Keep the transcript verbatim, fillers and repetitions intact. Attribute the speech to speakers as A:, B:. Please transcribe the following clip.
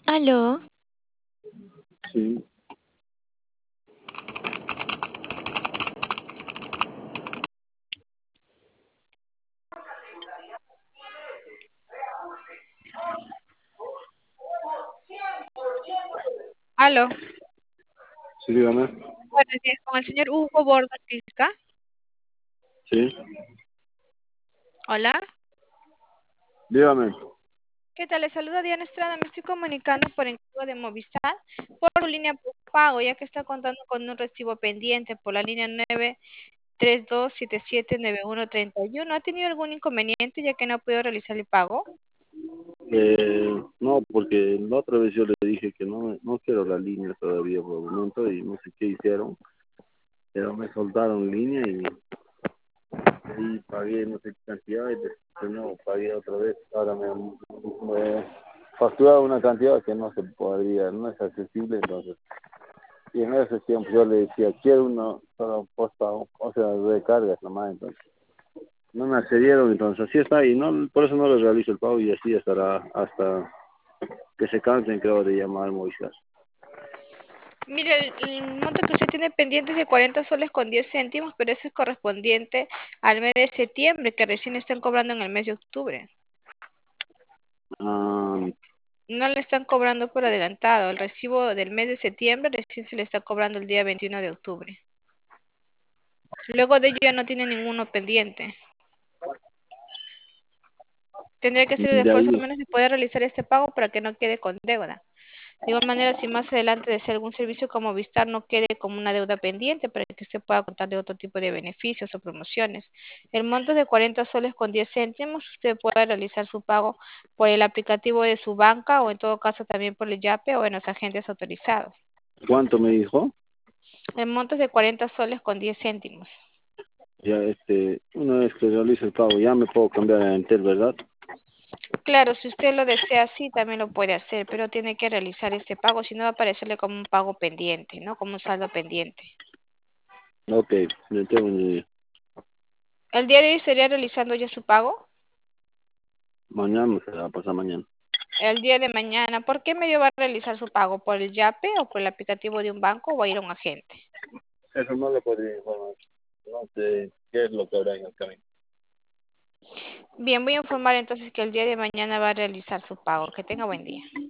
A: Aló,
B: Sí,
C: Aló,
B: sí, dígame.
C: buenos días, con el señor Hugo Borda Tisca.
B: Sí,
C: Hola,
B: dígame.
C: ¿qué tal? Le saluda Diana Estrada. Me estoy comunicando por encargo de Movistar por su línea por pago, ya que está contando con un recibo pendiente por la línea nueve tres dos siete siete nueve uno tres uno. ¿Ha tenido algún inconveniente ya que no ha podido realizar el pago?
B: Eh, no, porque la otra vez yo le dije que no, no quiero la línea todavía por el momento y no sé qué hicieron, pero me soltaron línea y, y pagué no sé qué cantidad y después no pagué otra vez. Ahora me, me facturaron una cantidad que no se podría, no es accesible, entonces. Y en ese tiempo yo le decía, quiero una solo posta, o sea, recargas nomás, entonces. No me accedieron, entonces así está, y no, por eso no les realizo el pago y así estará hasta que se cansen, creo, de llamar Movistar.
C: Mire, el, el monto que usted tiene pendiente es de cuarenta soles con diez céntimos, pero eso es correspondiente al mes de septiembre, que recién están cobrando en el mes de octubre.
B: Ah,
C: No le están cobrando por adelantado. El recibo del mes de septiembre recién se le está cobrando el día veintiuno de octubre. Luego de ello ya no tiene ninguno pendiente. Tendría que hacer el
B: de
C: esfuerzo al
B: ahí,
C: menos de poder realizar este pago para que no quede con deuda. De igual manera, si más adelante desea algún servicio como Vistar, no quede como una deuda pendiente para que usted pueda contar de otro tipo de beneficios o promociones. El monto es de cuarenta soles con diez céntimos. Usted puede realizar su pago por el aplicativo de su banca o en todo caso también por el YAPE o en los agentes autorizados.
B: ¿cuánto me dijo?
C: El monto es de cuarenta soles con diez céntimos.
B: Ya, este, una vez que realice el pago, ya me puedo cambiar a Entel, ¿verdad?
C: Claro, si usted lo desea así, también lo puede hacer, pero tiene que realizar este pago, si no va a aparecerle como un pago pendiente, ¿no? Como un saldo pendiente.
B: Ok, me tengo un día.
C: ¿El día de hoy estaría realizando ya su pago?
B: Mañana me será, pasar mañana.
C: El día de mañana, ¿por qué medio va a realizar su pago? ¿Por el YAPE o por el aplicativo de un banco o va a ir a un agente?
B: Eso no le podría informar. No sé qué es lo que habrá en el camino.
C: Bien, voy a informar entonces que el día de mañana va a realizar su pago. Que tenga buen día.